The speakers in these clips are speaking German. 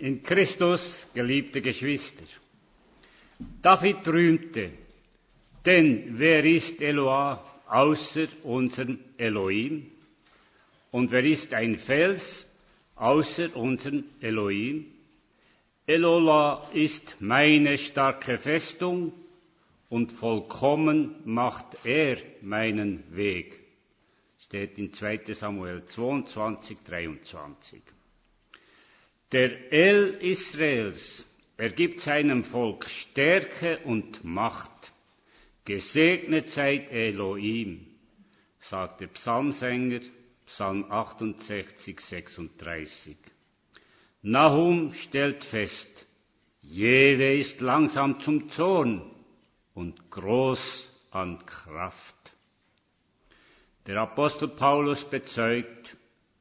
In Christus, geliebte Geschwister, David rühmte, denn wer ist Eloah außer unserem Elohim? Und wer ist ein Fels außer unserem Elohim? Eloah ist meine starke Festung und vollkommen macht er meinen Weg. Steht in 2. Samuel 22, 23. Der El Israels, er gibt seinem Volk Stärke und Macht. Gesegnet seid Elohim, sagt der Psalmsänger, Psalm 68, 36. Nahum stellt fest, Jahwe ist langsam zum Zorn und groß an Kraft. Der Apostel Paulus bezeugt,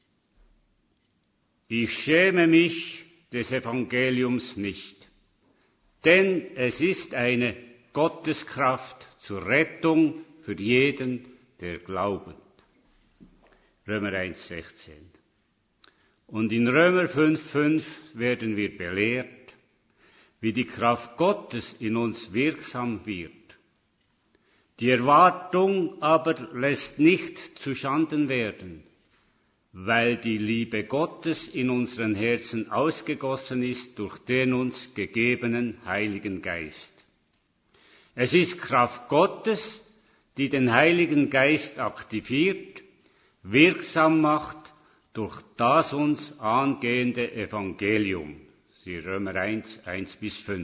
ich schäme mich des Evangeliums nicht, denn es ist eine Gotteskraft zur Rettung für jeden, der glaubt. Römer 1,16. Und in Römer 5,5 werden wir belehrt, wie die Kraft Gottes in uns wirksam wird. Die Erwartung aber lässt nicht zuschanden werden, weil die Liebe Gottes in unseren Herzen ausgegossen ist durch den uns gegebenen Heiligen Geist. Es ist Kraft Gottes, die den Heiligen Geist aktiviert, wirksam macht durch das uns angehende Evangelium. Sie Römer 1, 1-5.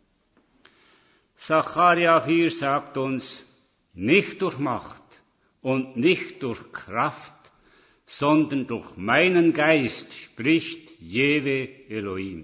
Sacharja 4 sagt uns, nicht durch Macht und nicht durch Kraft, sondern durch meinen Geist spricht Jahwe Elohim.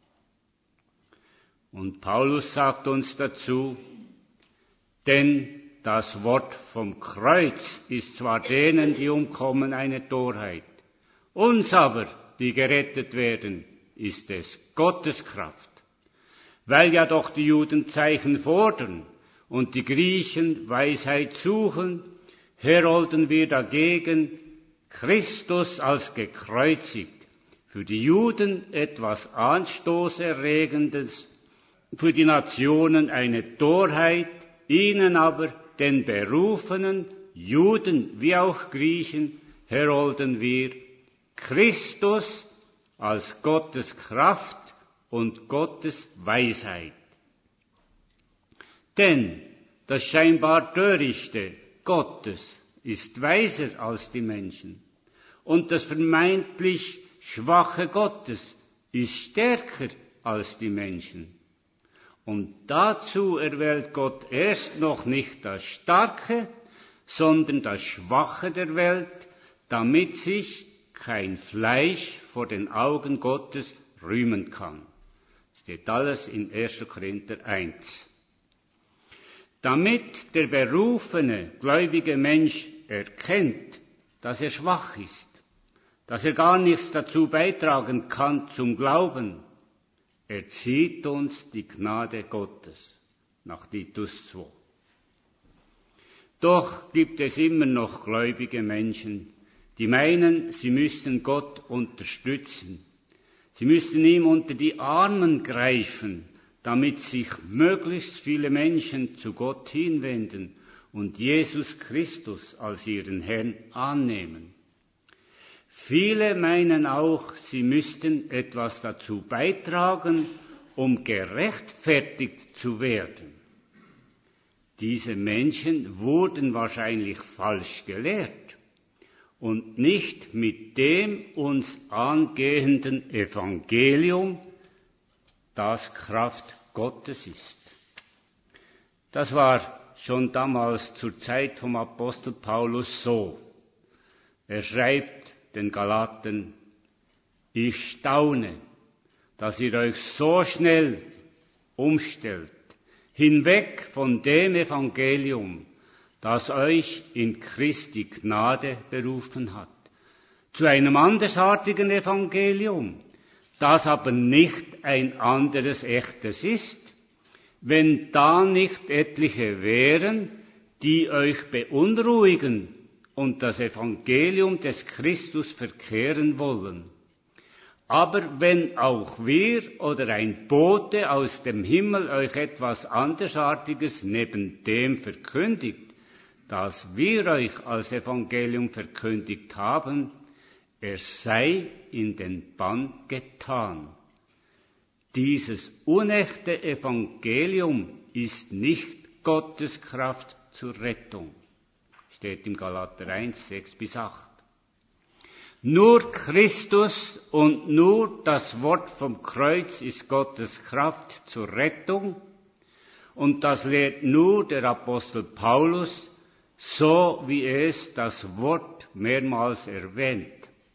Und Paulus sagt uns dazu, denn das Wort vom Kreuz ist zwar denen, die umkommen, eine Torheit, uns aber, die gerettet werden, ist es Gottes Kraft. Weil ja doch die Juden Zeichen fordern und die Griechen Weisheit suchen, herolden wir dagegen Christus als gekreuzigt, für die Juden etwas Anstoßerregendes, für die Nationen eine Torheit, ihnen aber, den Berufenen, Juden wie auch Griechen, herolden wir Christus als Gottes Kraft und Gottes Weisheit. Denn das scheinbar Törichte Gottes ist weiser als die Menschen. Und das vermeintlich Schwache Gottes ist stärker als die Menschen. Und dazu erwählt Gott erst noch nicht das Starke, sondern das Schwache der Welt, damit sich kein Fleisch vor den Augen Gottes rühmen kann. Steht alles in 1. Korinther 1. Damit der berufene, gläubige Mensch erkennt, dass er schwach ist, dass er gar nichts dazu beitragen kann zum Glauben, erzieht uns die Gnade Gottes, nach Titus 2. Doch gibt es immer noch gläubige Menschen, die meinen, sie müssten Gott unterstützen. Sie müssten ihm unter die Arme greifen, damit sich möglichst viele Menschen zu Gott hinwenden und Jesus Christus als ihren Herrn annehmen. Viele meinen auch, sie müssten etwas dazu beitragen, um gerechtfertigt zu werden. Diese Menschen wurden wahrscheinlich falsch gelehrt und nicht mit dem uns angehenden Evangelium, das Kraft Gottes ist. Das war schon damals zur Zeit vom Apostel Paulus so. Er schreibt den Galatern, ich staune, dass ihr euch so schnell umstellt, hinweg von dem Evangelium, das euch in Christi Gnade berufen hat, zu einem andersartigen Evangelium, das aber nicht ein anderes echtes ist, wenn da nicht etliche wären, die euch beunruhigen und das Evangelium des Christus verkehren wollen. Aber wenn auch wir oder ein Bote aus dem Himmel euch etwas Andersartiges neben dem verkündigt, das wir euch als Evangelium verkündigt haben, er sei in den Bann getan. Dieses unechte Evangelium ist nicht Gottes Kraft zur Rettung. Steht im Galater 1, 6-8. Nur Christus und nur das Wort vom Kreuz ist Gottes Kraft zur Rettung. Und das lehrt nur der Apostel Paulus, so wie es das Wort mehrmals erwähnt.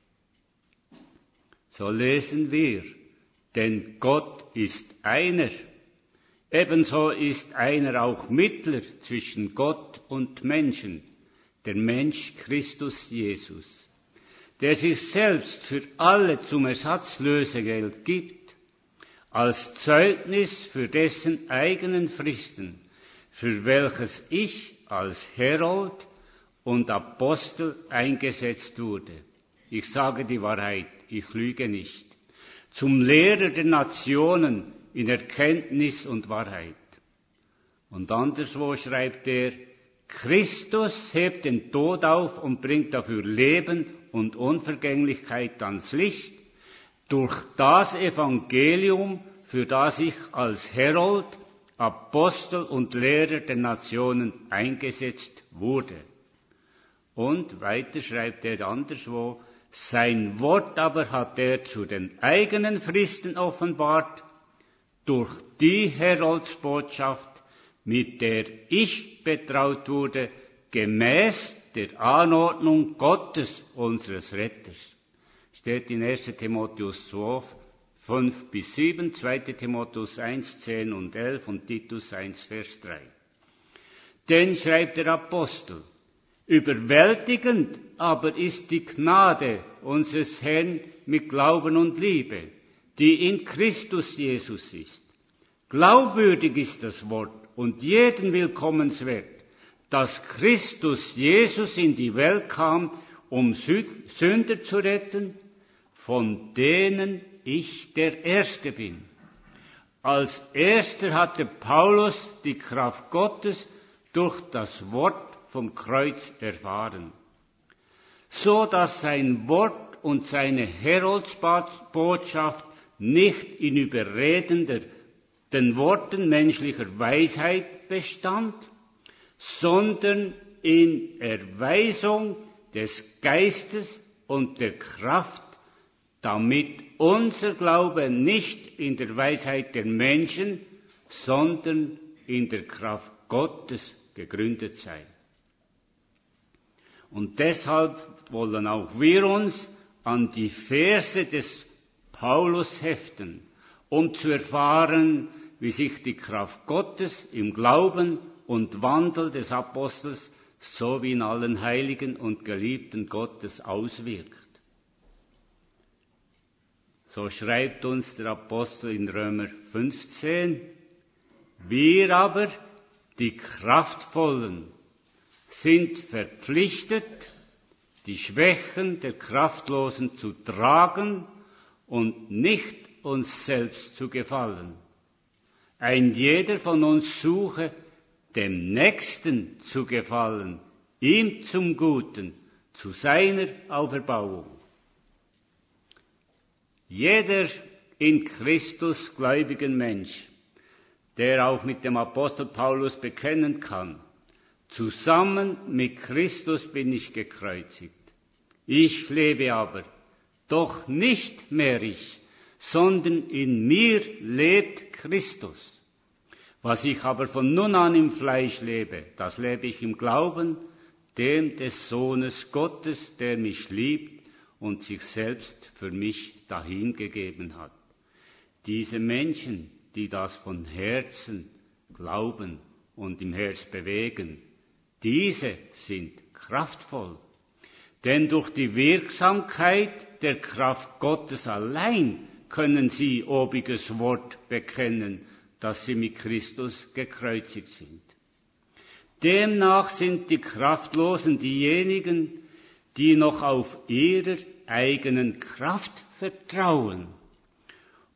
So lesen wir, denn Gott ist einer. Ebenso ist einer auch Mittler zwischen Gott und Menschen, der Mensch Christus Jesus, der sich selbst für alle zum Ersatzlösegeld gibt, als Zeugnis für dessen eigenen Fristen, für welches ich als Herold und Apostel eingesetzt wurde. Ich sage die Wahrheit, ich lüge nicht. Zum Lehrer der Nationen in Erkenntnis und Wahrheit. Und anderswo schreibt er, Christus hebt den Tod auf und bringt dafür Leben und Unvergänglichkeit ans Licht, durch das Evangelium, für das ich als Herold, Apostel und Lehrer der Nationen eingesetzt wurde. Und weiter schreibt er anderswo, sein Wort aber hat er zu den eigenen Fristen offenbart, durch die Heroldsbotschaft, mit der ich betraut wurde, gemäß der Anordnung Gottes, unseres Retters. Steht in 1. Timotheus 12, 5-7, 2. Timotheus 1, 10 und 11 und Titus 1, Vers 3. Denn schreibt der Apostel, überwältigend aber ist die Gnade unseres Herrn mit Glauben und Liebe, die in Christus Jesus ist. Glaubwürdig ist das Wort und jeden willkommenswert, dass Christus Jesus in die Welt kam, um Sünder zu retten, von denen ich der Erste bin. Als Erster hatte Paulus die Kraft Gottes durch das Wort vom Kreuz erfahren, so dass sein Wort und seine Heroldsbotschaft nicht in überredenden Worten menschlicher Weisheit bestand, sondern in Erweisung des Geistes und der Kraft, damit unser Glaube nicht in der Weisheit der Menschen, sondern in der Kraft Gottes gegründet sei. Und deshalb wollen auch wir uns an die Verse des Paulus heften, um zu erfahren, wie sich die Kraft Gottes im Glauben und Wandel des Apostels sowie in allen Heiligen und Geliebten Gottes auswirkt. So schreibt uns der Apostel in Römer 15, wir aber, die Kraftvollen, sind verpflichtet, die Schwächen der Kraftlosen zu tragen und nicht uns selbst zu gefallen. Ein jeder von uns suche, dem Nächsten zu gefallen, ihm zum Guten, zu seiner Auferbauung. Jeder in Christus gläubigen Mensch, der auch mit dem Apostel Paulus bekennen kann, zusammen mit Christus bin ich gekreuzigt. Ich lebe aber, doch nicht mehr ich, sondern in mir lebt Christus. Was ich aber von nun an im Fleisch lebe, das lebe ich im Glauben, dem des Sohnes Gottes, der mich liebt und sich selbst für mich dahingegeben hat. Diese Menschen, die das von Herzen glauben und im Herz bewegen, diese sind kraftvoll. Denn durch die Wirksamkeit der Kraft Gottes allein können sie obiges Wort bekennen, dass sie mit Christus gekreuzigt sind. Demnach sind die Kraftlosen diejenigen, die noch auf ihrer eigenen Kraft vertrauen.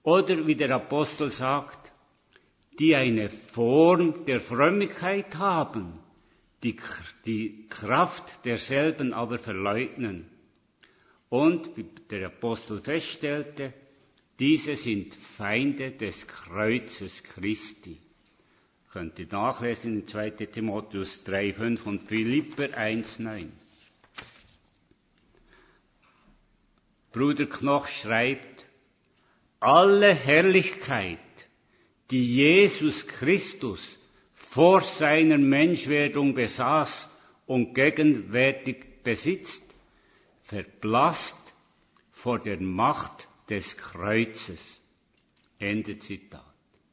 Oder wie der Apostel sagt, die eine Form der Frömmigkeit haben, die Kraft derselben aber verleugnen. Und, wie der Apostel feststellte, diese sind Feinde des Kreuzes Christi. Könnt ihr nachlesen in 2. Timotheus 3,5 und Philipper 1,9. Bruder Knoch schreibt, alle Herrlichkeit, die Jesus Christus vor seiner Menschwerdung besaß und gegenwärtig besitzt, verblasst vor der Macht des Kreuzes. Ende Zitat.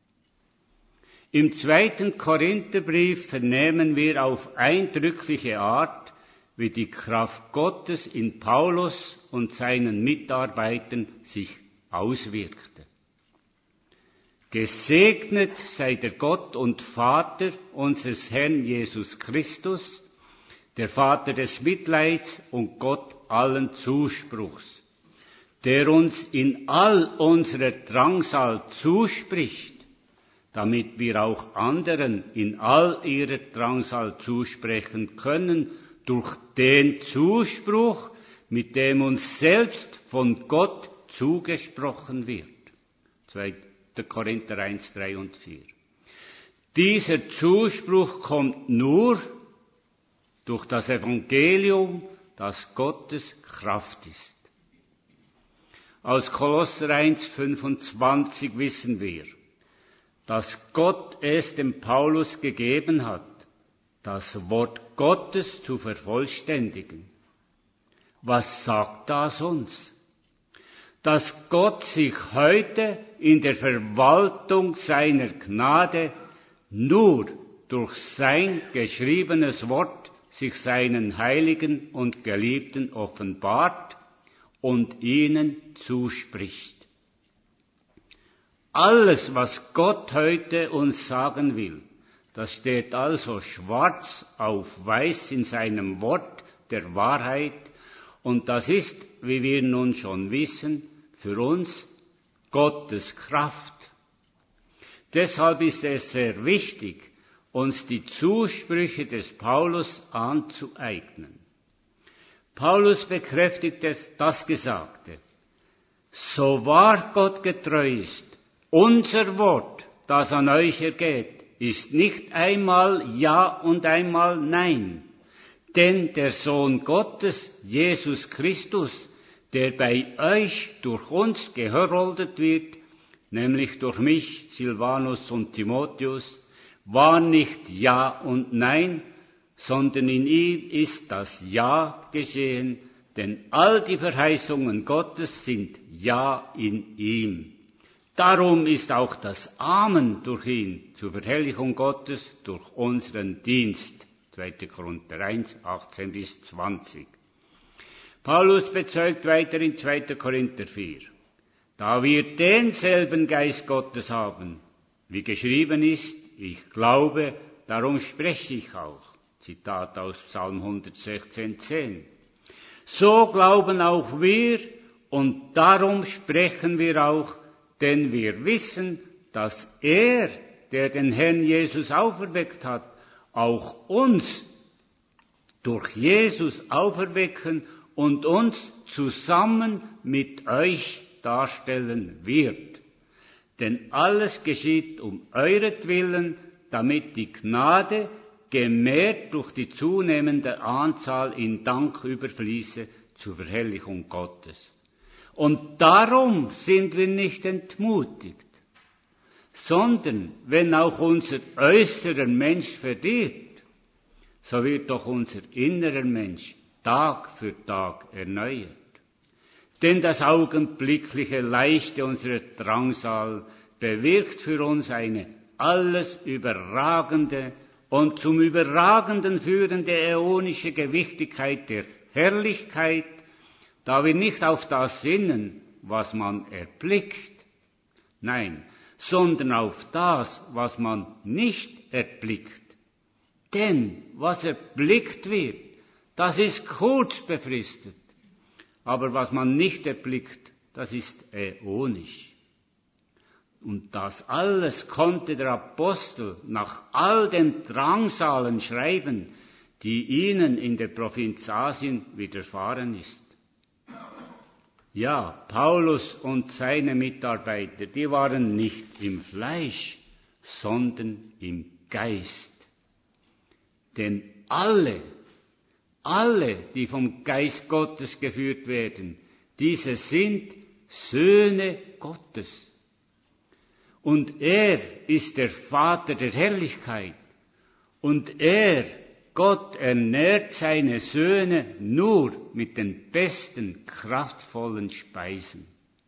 Im 2. Korintherbrief vernehmen wir auf eindrückliche Art, wie die Kraft Gottes in Paulus und seinen Mitarbeitern sich auswirkte. Gesegnet sei der Gott und Vater unseres Herrn Jesus Christus, der Vater des Mitleids und Gott allen Zuspruchs, der uns in all unserer Drangsal zuspricht, damit wir auch anderen in all ihrer Drangsal zusprechen können, durch den Zuspruch, mit dem uns selbst von Gott zugesprochen wird. 2. Korinther 1, 3 und 4. Dieser Zuspruch kommt nur durch das Evangelium, das Gottes Kraft ist. Aus Kolosser 1, 25 wissen wir, dass Gott es dem Paulus gegeben hat, das Wort Gottes zu vervollständigen. Was sagt das uns? Dass Gott sich heute in der Verwaltung seiner Gnade nur durch sein geschriebenes Wort sich seinen Heiligen und Geliebten offenbart und ihnen zuspricht. Alles, was Gott heute uns sagen will, das steht also schwarz auf weiß in seinem Wort der Wahrheit, und das ist, wie wir nun schon wissen, für uns Gottes Kraft. Deshalb ist es sehr wichtig, uns die Zusprüche des Paulus anzueignen. Paulus bekräftigt das Gesagte. So wahr Gott getreu ist, unser Wort, das an euch ergeht, ist nicht einmal Ja und einmal Nein. Denn der Sohn Gottes, Jesus Christus, der bei euch durch uns geheroldet wird, nämlich durch mich, Silvanus und Timotheus, war nicht Ja und Nein, sondern in ihm ist das Ja geschehen, denn all die Verheißungen Gottes sind Ja in ihm. Darum ist auch das Amen durch ihn zur Verherrlichung Gottes durch unseren Dienst. 2. Korinther 1, 18 bis 20. Paulus bezeugt weiter in 2. Korinther 4. Da wir denselben Geist Gottes haben, wie geschrieben ist, ich glaube, darum spreche ich auch. Zitat aus Psalm 116, 10. So glauben auch wir und darum sprechen wir auch, denn wir wissen, dass er, der den Herrn Jesus auferweckt hat, auch uns durch Jesus auferwecken und uns zusammen mit euch darstellen wird. Denn alles geschieht um euretwillen, damit die Gnade gemehrt durch die zunehmende Anzahl in Dank überfließe zur Verherrlichung Gottes. Und darum sind wir nicht entmutigt, sondern wenn auch unser äußerer Mensch verdirbt, so wird doch unser innerer Mensch Tag für Tag erneuert. Denn das augenblickliche Leichte unserer Drangsal bewirkt für uns eine alles überragende und zum Überragenden führende äonische Gewichtigkeit der Herrlichkeit, da wir nicht auf das sinnen, was man erblickt, nein, sondern auf das, was man nicht erblickt. Denn was erblickt wird, das ist kurz befristet, aber was man nicht erblickt, das ist äonisch. Und das alles konnte der Apostel nach all den Drangsalen schreiben, die ihnen in der Provinz Asien widerfahren ist. Ja, Paulus und seine Mitarbeiter, die waren nicht im Fleisch, sondern im Geist. Denn alle, die vom Geist Gottes geführt werden, diese sind Söhne Gottes. Und er ist der Vater der Herrlichkeit. Und Gott ernährt seine Söhne nur mit den besten, kraftvollen Speisen.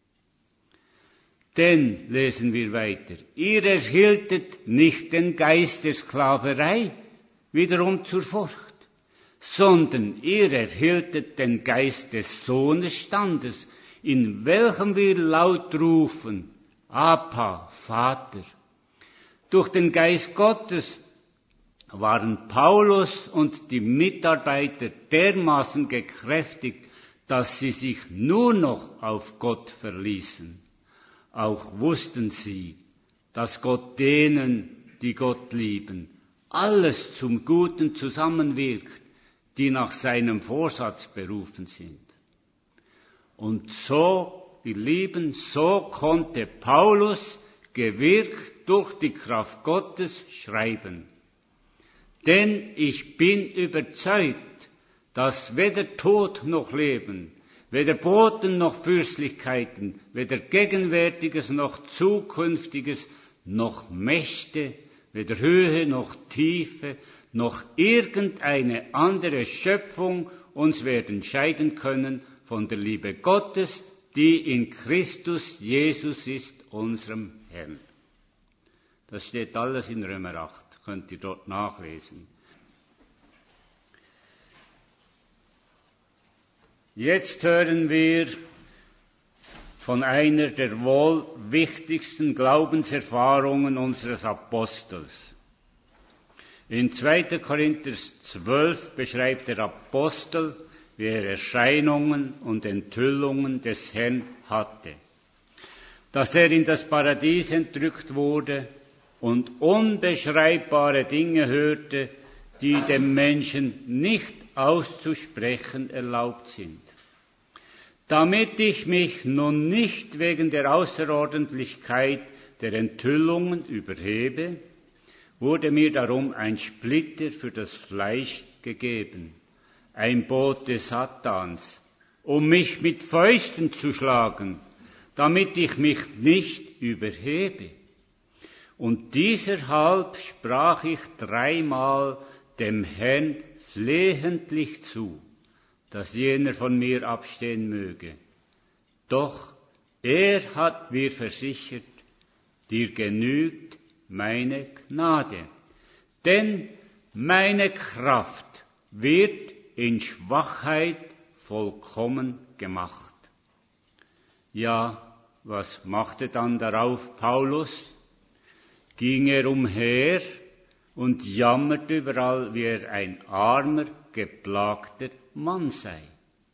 Denn, lesen wir weiter, ihr erhieltet nicht den Geist der Sklaverei, wiederum zur Furcht, sondern ihr erhieltet den Geist des Sohnesstandes, in welchem wir laut rufen, Abba, Vater. Durch den Geist Gottes waren Paulus und die Mitarbeiter dermaßen gekräftigt, dass sie sich nur noch auf Gott verließen. Auch wussten sie, dass Gott denen, die Gott lieben, alles zum Guten zusammenwirkt, die nach seinem Vorsatz berufen sind. Und so, ihr Lieben, so konnte Paulus, gewirkt durch die Kraft Gottes, schreiben. Denn ich bin überzeugt, dass weder Tod noch Leben, weder Boten noch Fürstlichkeiten, weder Gegenwärtiges noch Zukünftiges, noch Mächte, weder Höhe noch Tiefe, noch irgendeine andere Schöpfung uns werden scheiden können von der Liebe Gottes, die in Christus Jesus ist, unserem Herrn. Das steht alles in Römer 8, könnt ihr dort nachlesen. Jetzt hören wir von einer der wohl wichtigsten Glaubenserfahrungen unseres Apostels. In 2. Korinther 12 beschreibt der Apostel, wie er Erscheinungen und Enthüllungen des Herrn hatte. Dass er in das Paradies entrückt wurde und unbeschreibbare Dinge hörte, die dem Menschen nicht auszusprechen erlaubt sind. Damit ich mich nun nicht wegen der Außerordentlichkeit der Enthüllungen überhebe, wurde mir darum ein Splitter für das Fleisch gegeben, ein Bote Satans, um mich mit Fäusten zu schlagen, damit ich mich nicht überhebe. Und dieserhalb sprach ich 3-mal dem Herrn flehentlich zu, dass jener von mir abstehen möge. Doch er hat mir versichert, dir genügt meine Gnade, denn meine Kraft wird in Schwachheit vollkommen gemacht. Ja, was machte dann darauf Paulus? Ging er umher und jammerte überall, wie er ein armer, geplagter Mann sei.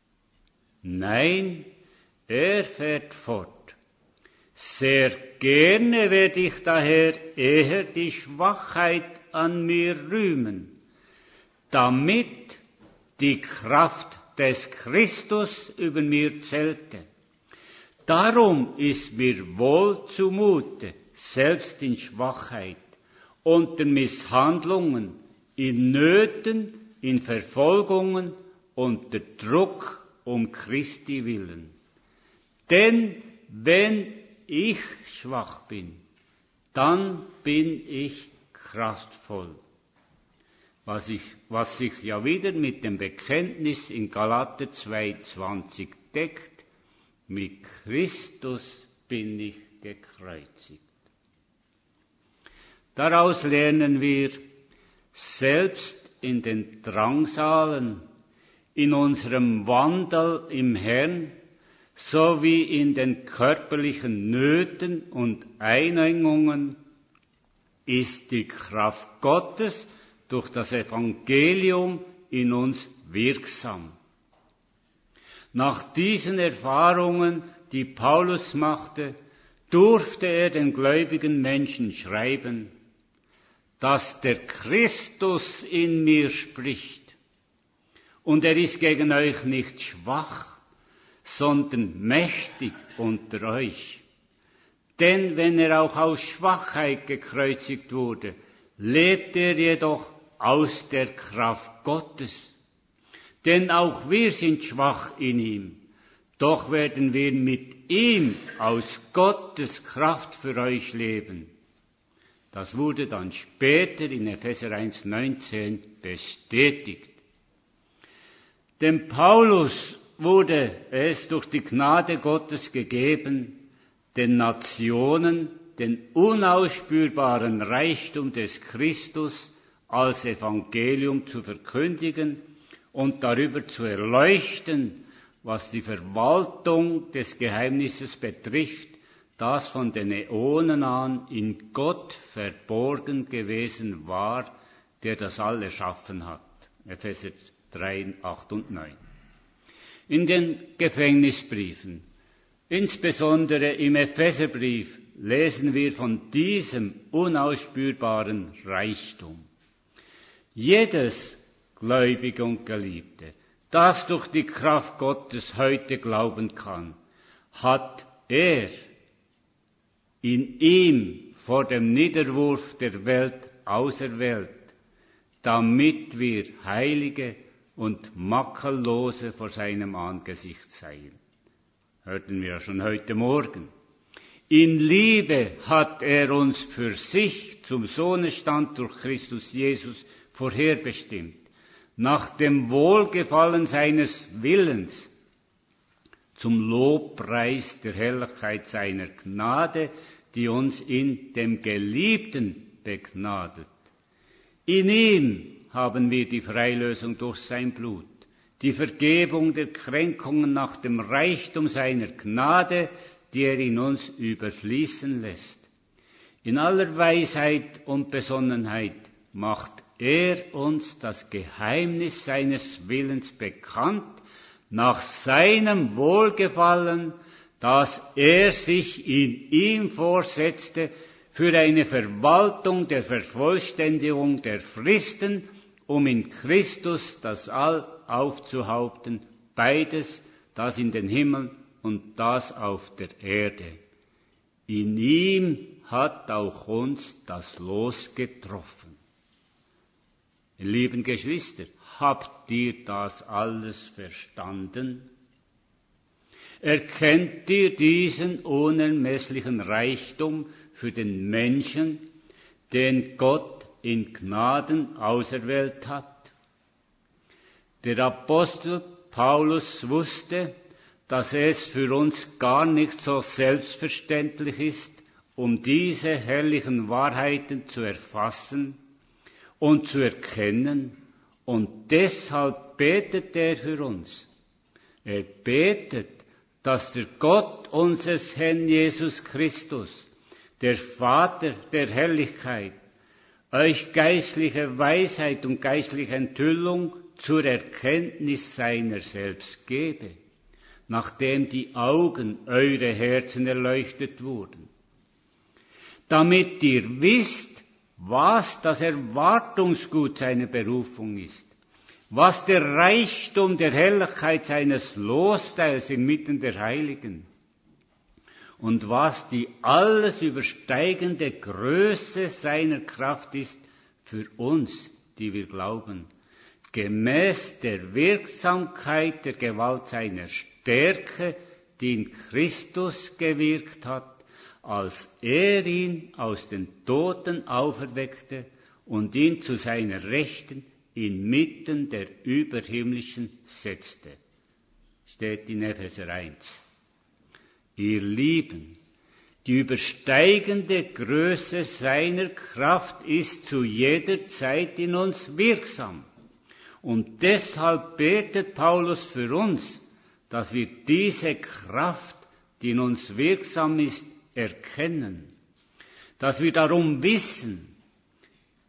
Nein, er fährt fort. Sehr gerne werde ich daher eher die Schwachheit an mir rühmen, damit die Kraft des Christus über mir zählte. Darum ist mir wohl zumute, selbst in Schwachheit, unter Misshandlungen, in Nöten, in Verfolgungen, unter Druck um Christi willen. Denn wenn ich schwach bin, dann bin ich kraftvoll. Was sich ja wieder mit dem Bekenntnis in Galater 2,20 deckt, mit Christus bin ich gekreuzigt. Daraus lernen wir, selbst in den Drangsalen, in unserem Wandel im Herrn, sowie in den körperlichen Nöten und Einengungen, ist die Kraft Gottes durch das Evangelium in uns wirksam. Nach diesen Erfahrungen, die Paulus machte, durfte er den gläubigen Menschen schreiben, dass der Christus in mir spricht. Und er ist gegen euch nicht schwach, sondern mächtig unter euch. Denn wenn er auch aus Schwachheit gekreuzigt wurde, lebt er jedoch aus der Kraft Gottes. Denn auch wir sind schwach in ihm, doch werden wir mit ihm aus Gottes Kraft für euch leben. Das wurde dann später in Epheser 1,19 bestätigt. Dem Paulus wurde es durch die Gnade Gottes gegeben, den Nationen den unausspürbaren Reichtum des Christus als Evangelium zu verkündigen und darüber zu erleuchten, was die Verwaltung des Geheimnisses betrifft, das von den Äonen an in Gott verborgen gewesen war, der das all erschaffen hat. Epheser 3, 8 und 9. In den Gefängnisbriefen, insbesondere im Epheserbrief, lesen wir von diesem unausspürbaren Reichtum. Jedes Gläubige und Geliebte, das durch die Kraft Gottes heute glauben kann, hat er in ihm vor dem Niederwurf der Welt auserwählt, damit wir Heilige und Makellose vor seinem Angesicht seien. Hörten wir ja schon heute Morgen. In Liebe hat er uns für sich zum Sohnestand durch Christus Jesus vorherbestimmt, nach dem Wohlgefallen seines Willens, zum Lobpreis der Herrlichkeit seiner Gnade, die uns in dem Geliebten begnadet. In ihm haben wir die Freilösung durch sein Blut, die Vergebung der Kränkungen nach dem Reichtum seiner Gnade, die er in uns überfließen lässt. In aller Weisheit und Besonnenheit macht er uns das Geheimnis seines Willens bekannt, nach seinem Wohlgefallen, das er sich in ihm vorsetzte, für eine Verwaltung der Vervollständigung der Fristen, um in Christus das All aufzuhaupten, beides, das in den Himmel und das auf der Erde. In ihm hat auch uns das Los getroffen. Lieben Geschwister, habt ihr das alles verstanden? Erkennt ihr diesen unermesslichen Reichtum für den Menschen, den Gott in Gnaden auserwählt hat? Der Apostel Paulus wusste, dass es für uns gar nicht so selbstverständlich ist, um diese herrlichen Wahrheiten zu erfassen und zu erkennen, und deshalb betet er für uns. Er betet, dass der Gott unseres Herrn Jesus Christus, der Vater der Herrlichkeit, euch geistliche Weisheit und geistliche Enthüllung zur Erkenntnis seiner selbst gebe, nachdem die Augen eurer Herzen erleuchtet wurden, damit ihr wisst, was das Erwartungsgut seiner Berufung ist, was der Reichtum der Herrlichkeit seines Losteils inmitten der Heiligen und was die alles übersteigende Größe seiner Kraft ist für uns, die wir glauben, gemäß der Wirksamkeit der Gewalt seiner Stärke, die in Christus gewirkt hat, als er ihn aus den Toten auferweckte und ihn zu seiner Rechten inmitten der Überhimmlischen setzte. Steht in Epheser 1. Ihr Lieben, die übersteigende Größe seiner Kraft ist zu jeder Zeit in uns wirksam. Und deshalb betet Paulus für uns, dass wir diese Kraft, die in uns wirksam ist, erkennen, dass wir darum wissen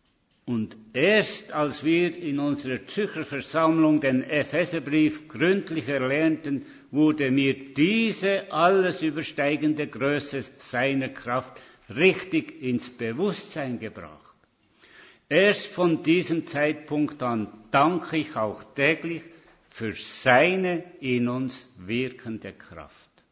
Und erst als wir in unserer Zürcher Versammlung den Epheserbrief gründlich erlernten, wurde mir diese alles übersteigende Größe seiner Kraft richtig ins Bewusstsein gebracht. Erst von diesem Zeitpunkt an danke ich auch täglich für seine in uns wirkende Kraft.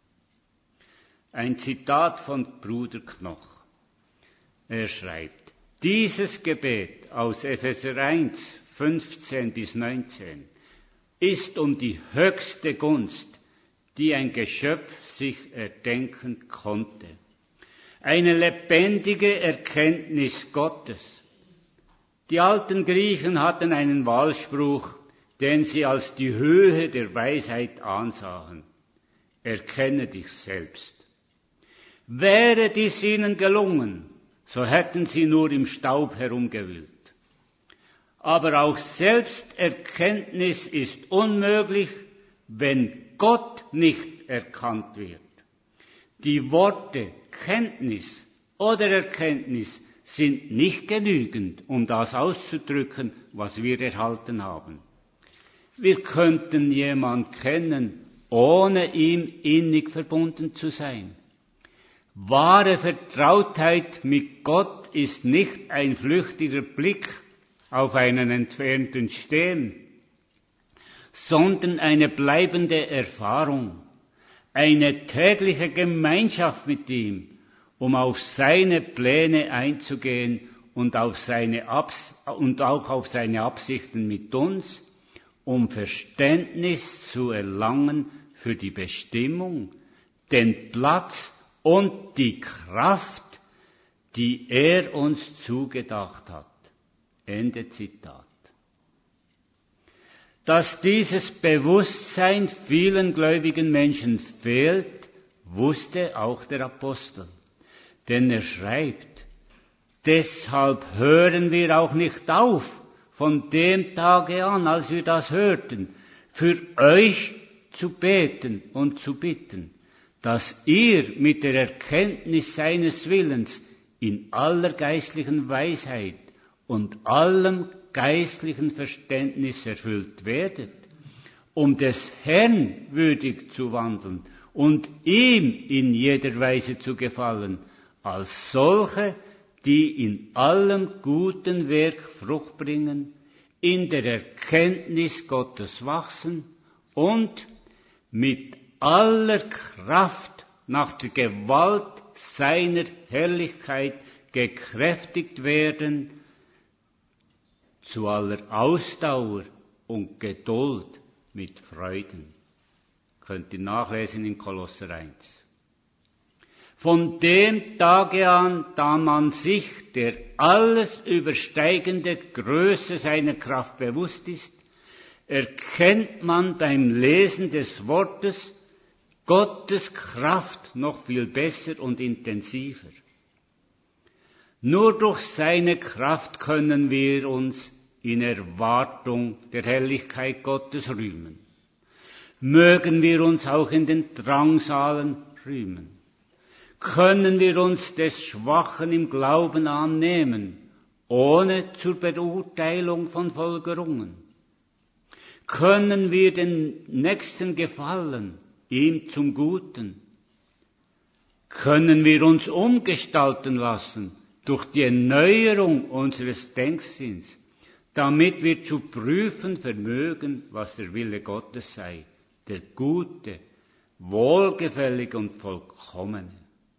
Ein Zitat von Bruder Knoch. Er schreibt: Dieses Gebet aus Epheser 1, 15 bis 19 ist um die höchste Gunst, die ein Geschöpf sich erdenken konnte. Eine lebendige Erkenntnis Gottes. Die alten Griechen hatten einen Wahlspruch, den sie als die Höhe der Weisheit ansahen. Erkenne dich selbst. Wäre dies ihnen gelungen, so hätten sie nur im Staub herumgewühlt. Aber auch Selbsterkenntnis ist unmöglich, wenn Gott nicht erkannt wird. Die Worte Kenntnis oder Erkenntnis sind nicht genügend, um das auszudrücken, was wir erhalten haben. Wir könnten jemanden kennen, ohne ihm innig verbunden zu sein. Wahre Vertrautheit mit Gott ist nicht ein flüchtiger Blick auf einen entfernten Stern, sondern eine bleibende Erfahrung, eine tägliche Gemeinschaft mit ihm, um auf seine Pläne einzugehen und auch auf seine Absichten mit uns, um Verständnis zu erlangen für die Bestimmung, den Platz und die Kraft, die er uns zugedacht hat. Ende Zitat. Dass dieses Bewusstsein vielen gläubigen Menschen fehlt, wusste auch der Apostel. Denn er schreibt: Deshalb hören wir auch nicht auf, von dem Tage an, als wir das hörten, für euch zu beten und zu bitten, dass ihr mit der Erkenntnis seines Willens in aller geistlichen Weisheit und allem geistlichen Verständnis erfüllt werdet, um des Herrn würdig zu wandeln und ihm in jeder Weise zu gefallen, als solche, die in allem guten Werk Frucht bringen, in der Erkenntnis Gottes wachsen und mit aller Kraft nach der Gewalt seiner Herrlichkeit gekräftigt werden, zu aller Ausdauer und Geduld mit Freuden. Könnt ihr nachlesen in Kolosser 1. Von dem Tage an, da man sich der alles übersteigende Größe seiner Kraft bewusst ist, erkennt man beim Lesen des Wortes Gottes Kraft noch viel besser und intensiver. Nur durch seine Kraft können wir uns in Erwartung der Herrlichkeit Gottes rühmen. Mögen wir uns auch in den Drangsalen rühmen. Können wir uns des Schwachen im Glauben annehmen, ohne zur Beurteilung von Folgerungen? Können wir den Nächsten gefallen, ihm zum Guten? Können wir uns umgestalten lassen durch die Erneuerung unseres Denksinns, damit wir zu prüfen vermögen, was der Wille Gottes sei, der Gute, Wohlgefällige und Vollkommene?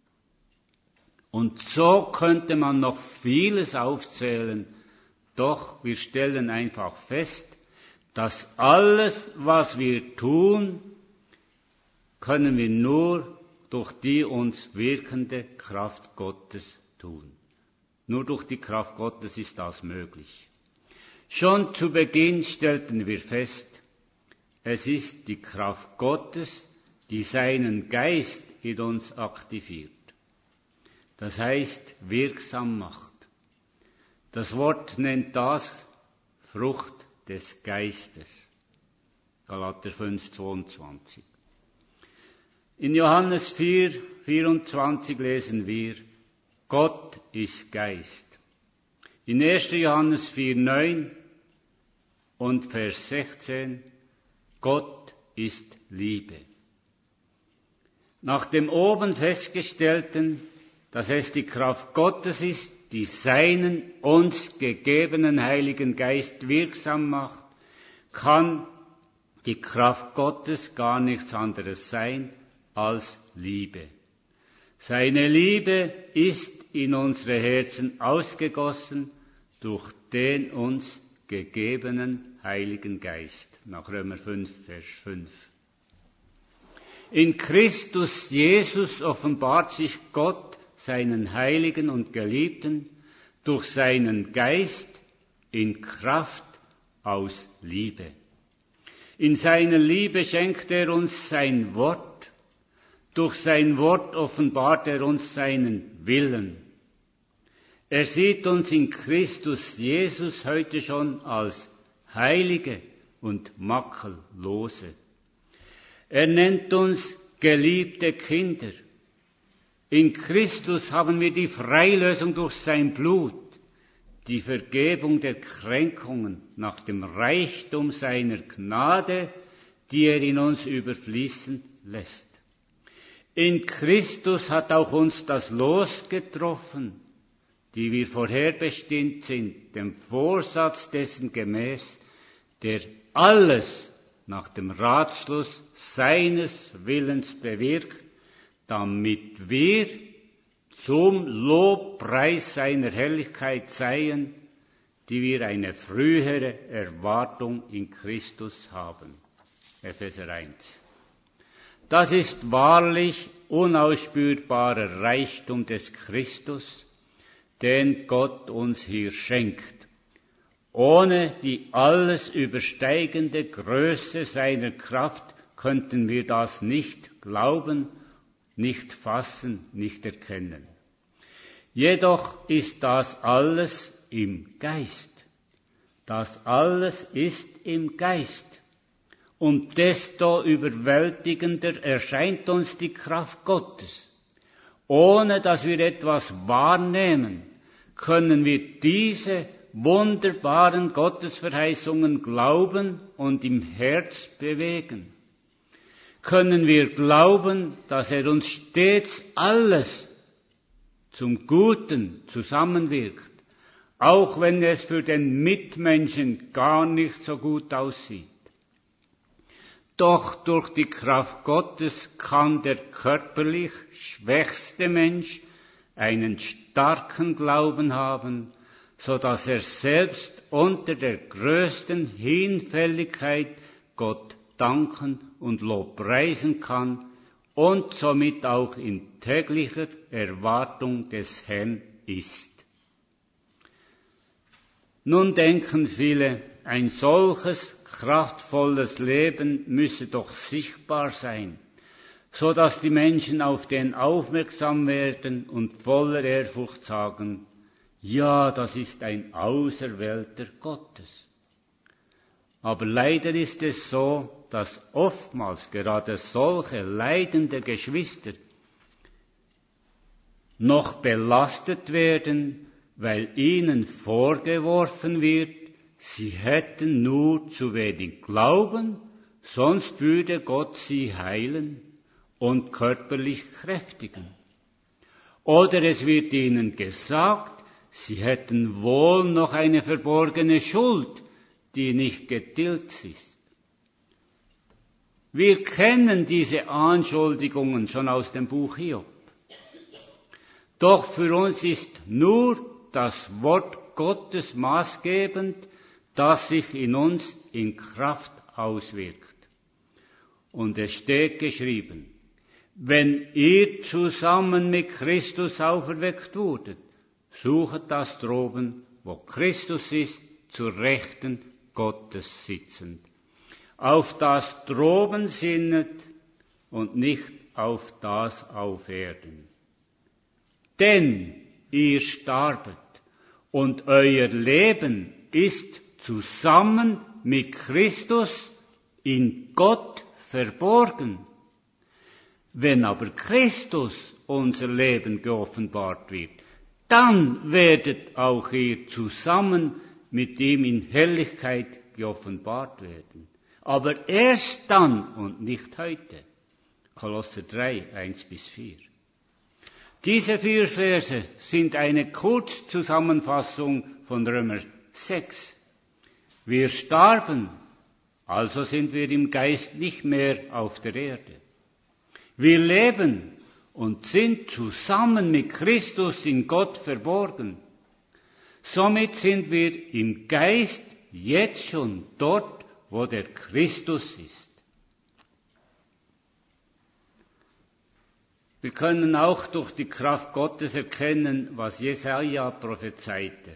Und so könnte man noch vieles aufzählen, doch wir stellen einfach fest, dass alles, was wir tun, können wir nur durch die uns wirkende Kraft Gottes tun. Nur durch die Kraft Gottes ist das möglich. Schon zu Beginn stellten wir fest, es ist die Kraft Gottes, die seinen Geist in uns aktiviert. Das heißt, wirksam macht. Das Wort nennt das Frucht des Geistes. Galater 5, 22. In Johannes 4, 24 lesen wir, Gott ist Geist. In 1. Johannes 4,9 und Vers 16, Gott ist Liebe. Nach dem oben festgestellten, dass es die Kraft Gottes ist, die seinen uns gegebenen Heiligen Geist wirksam macht, kann die Kraft Gottes gar nichts anderes sein als Liebe. Seine Liebe ist in unsere Herzen ausgegossen durch den uns gegebenen Heiligen Geist. Nach Römer 5, Vers 5. In Christus Jesus offenbart sich Gott seinen Heiligen und Geliebten durch seinen Geist in Kraft aus Liebe. In seiner Liebe schenkt er uns sein Wort. Durch sein Wort offenbart er uns seinen Willen. Er sieht uns in Christus Jesus heute schon als Heilige und Makellose. Er nennt uns geliebte Kinder. In Christus haben wir die Freilösung durch sein Blut, die Vergebung der Kränkungen nach dem Reichtum seiner Gnade, die er in uns überfließen lässt. In Christus hat auch uns das Los getroffen, die wir vorherbestimmt sind, dem Vorsatz dessen gemäß, der alles nach dem Ratschluss seines Willens bewirkt, damit wir zum Lobpreis seiner Herrlichkeit seien, die wir eine frühere Erwartung in Christus haben. Epheser 1. Das ist wahrlich unausspürbarer Reichtum des Christus, den Gott uns hier schenkt. Ohne die alles übersteigende Größe seiner Kraft könnten wir das nicht glauben, nicht fassen, nicht erkennen. Jedoch ist das alles im Geist. Das alles ist im Geist. Und desto überwältigender erscheint uns die Kraft Gottes. Ohne dass wir etwas wahrnehmen, können wir diese wunderbaren Gottesverheißungen glauben und im Herz bewegen. Können wir glauben, dass er uns stets alles zum Guten zusammenwirkt, auch wenn es für den Mitmenschen gar nicht so gut aussieht. Doch durch die Kraft Gottes kann der körperlich schwächste Mensch einen starken Glauben haben, so dass er selbst unter der größten Hinfälligkeit Gott danken und Lob preisen kann und somit auch in täglicher Erwartung des Herrn ist. Nun denken viele, ein solches kraftvolles Leben müsse doch sichtbar sein, so dass die Menschen auf den aufmerksam werden und voller Ehrfurcht sagen, ja, das ist ein Auserwählter Gottes. Aber leider ist es so, dass oftmals gerade solche leidende Geschwister noch belastet werden, weil ihnen vorgeworfen wird, sie hätten nur zu wenig Glauben, sonst würde Gott sie heilen und körperlich kräftigen. Oder es wird ihnen gesagt, sie hätten wohl noch eine verborgene Schuld, die nicht getilgt ist. Wir kennen diese Anschuldigungen schon aus dem Buch Hiob. Doch für uns ist nur das Wort Gottes maßgebend, das sich in uns in Kraft auswirkt. Und es steht geschrieben, wenn ihr zusammen mit Christus auferweckt wurdet, suchet das droben, wo Christus ist, zur Rechten Gottes sitzend. Auf das droben sinnet und nicht auf das auf Erden. Denn ihr starbet und euer Leben ist zusammen mit Christus in Gott verborgen. Wenn aber Christus unser Leben geoffenbart wird, dann werdet auch ihr zusammen mit ihm in Herrlichkeit geoffenbart werden. Aber erst dann und nicht heute. Kolosser 3, 1-4. Diese 4 Verse sind eine Kurzzusammenfassung von Römer 6. Wir starben, also sind wir im Geist nicht mehr auf der Erde. Wir leben und sind zusammen mit Christus in Gott verborgen. Somit sind wir im Geist jetzt schon dort, wo der Christus ist. Wir können auch durch die Kraft Gottes erkennen, was Jesaja prophezeite.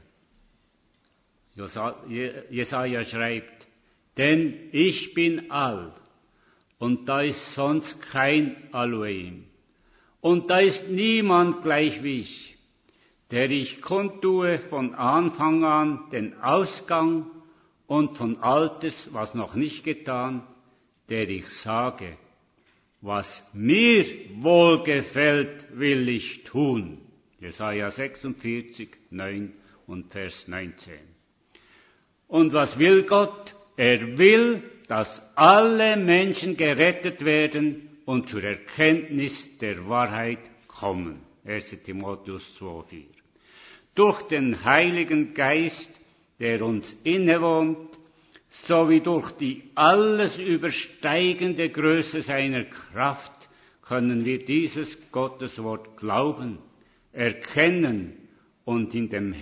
Jesaja schreibt, denn ich bin all, und da ist sonst kein Elohim. Und da ist niemand gleich wie ich, der ich kundtue von Anfang an den Ausgang und von Altes, was noch nicht getan, der ich sage, was mir wohlgefällt, will ich tun. Jesaja 46, 9 und Vers 19. Und was will Gott? Er will, dass alle Menschen gerettet werden und zur Erkenntnis der Wahrheit kommen. 1. Timotheus 2,4. Durch den Heiligen Geist, der uns innewohnt, sowie durch die alles übersteigende Größe seiner Kraft, können wir dieses Gotteswort glauben, erkennen und uns in dem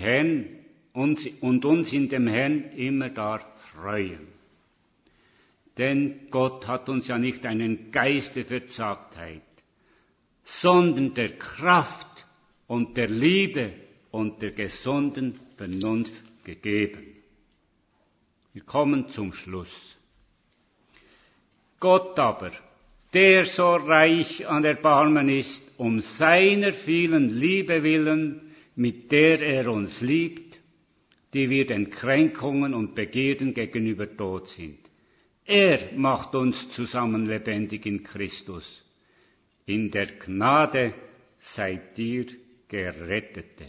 Herrn immerdar freuen. Denn Gott hat uns ja nicht einen Geist der Verzagtheit, sondern der Kraft und der Liebe und der gesunden Vernunft gegeben. Wir kommen zum Schluss. Gott aber, der so reich an Erbarmen ist, um seiner vielen Liebe willen, mit der er uns liebt, die wir den Kränkungen und Begierden gegenüber tot sind. Er macht uns zusammen lebendig in Christus. In der Gnade seid ihr Gerettete.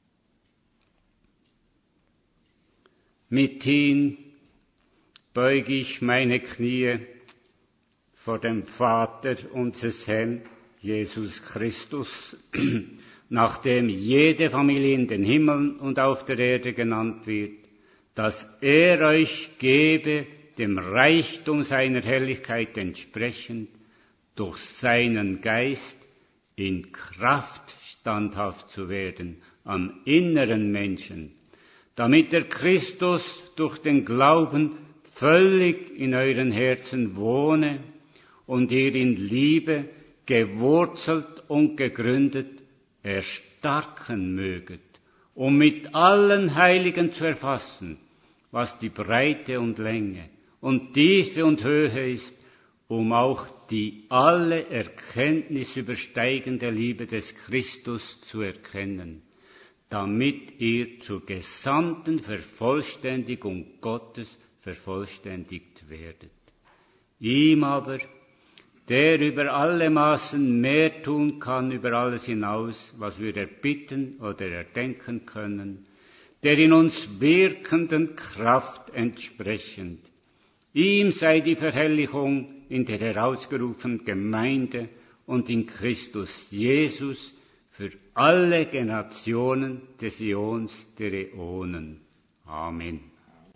Mithin beuge ich meine Knie vor dem Vater unseres Herrn Jesus Christus, nachdem jede Familie in den Himmeln und auf der Erde genannt wird, dass er euch gebe, dem Reichtum seiner Herrlichkeit entsprechend, durch seinen Geist in Kraft standhaft zu werden am inneren Menschen, damit der Christus durch den Glauben völlig in euren Herzen wohne und ihr in Liebe gewurzelt und gegründet erstarken möget, um mit allen Heiligen zu erfassen, was die Breite und Länge und Tiefe und Höhe ist, um auch die alle Erkenntnis übersteigende Liebe des Christus zu erkennen, damit ihr zur gesamten Vervollständigung Gottes vervollständigt werdet. Ihm aber, der über alle Maßen mehr tun kann, über alles hinaus, was wir erbitten oder erdenken können, der in uns wirkenden Kraft entsprechend. Ihm sei die Verherrlichung in der herausgerufenen Gemeinde und in Christus Jesus für alle Generationen des Äons der Äonen. Amen.